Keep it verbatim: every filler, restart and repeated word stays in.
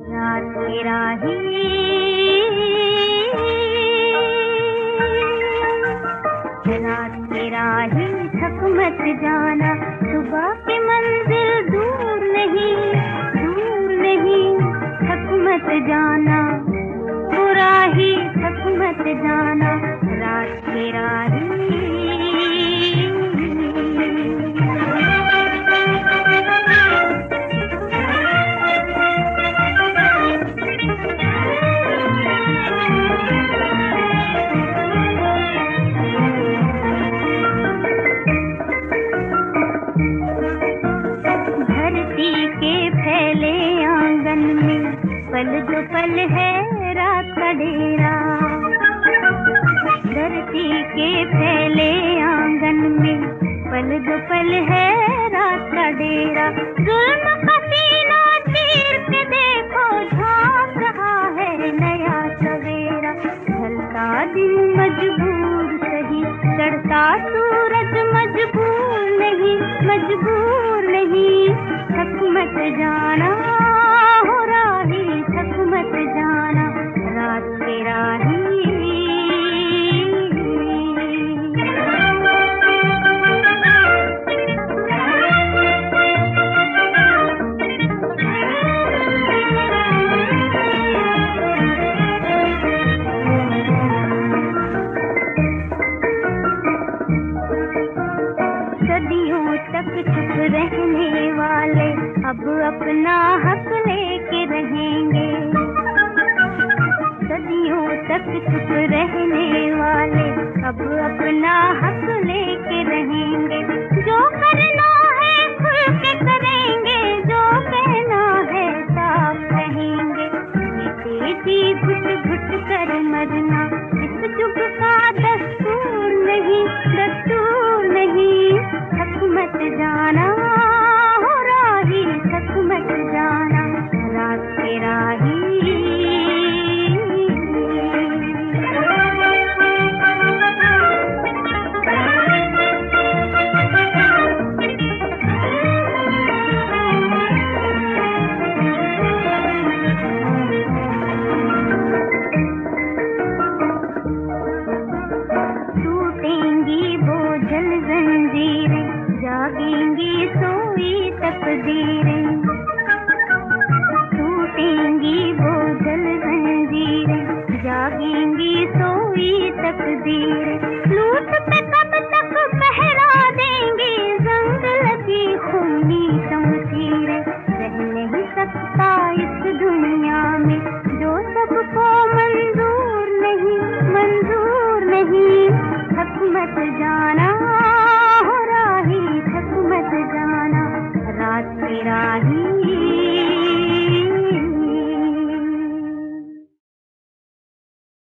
रात की राही रात की राही थक मत जाना, सुबह की मंजिल दूर नहीं, दूर नहीं, थक मत जाना, वो राही थक मत जाना, रात की राही। पल जो पल है रात का डेरा, धरती के फैले आंगन में पल जो पल है रात का डेरा। जुल्म का सीना चीर के देखो, झांक रहा है नया सवेरा। ढलता दिन मजबूर सही, चढ़ता सूरज मजबूर नहीं, मजबूर नहीं, थक मत जाना, थक मत जाना, रात की राही। सदियों तक चुप रहने वाले अब अपना हक लेके रहेंगे, सदियों तक चुप रहने वाले अब अपना हक लेके रहेंगे। जो करना है खुल के करेंगे, जो कहना है साफ कहेंगे। जीते जी घुट घुट कर मरना इस युग का दस्तूर नहीं, दस्तूर नहीं, थक मत जाना, हो राही थक मत जाना, रात की राही। जागेंगी सोई तकदीरें, टूटेंगी वो जल जंजीरें, जागेंगी सोई तकदीरें। लूट पे कब तक पहरा देंगे जंग लगी खूनी शमशीरें। रह नहीं सकता इस दुनिया में जो सबको मंजूर नहीं, मंजूर नहीं, थक मत जाना,